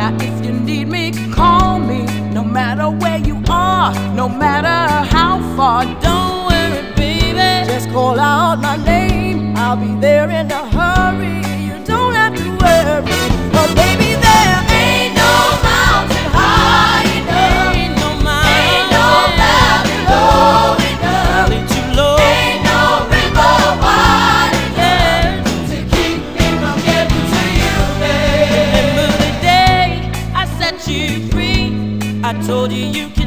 Now if you need me, call me. No matter where you are, no matter how far. Don't worry, baby, just call out my name. I'll be there in a hurry. You don't have to worry. But baby, there ain't no mountain high enough. Ain't no mountain, ain't no valley low enough. Valley too low. Ain't no river wide enough to keep me from getting to you, babe. Remember the day I set you free? I told you you can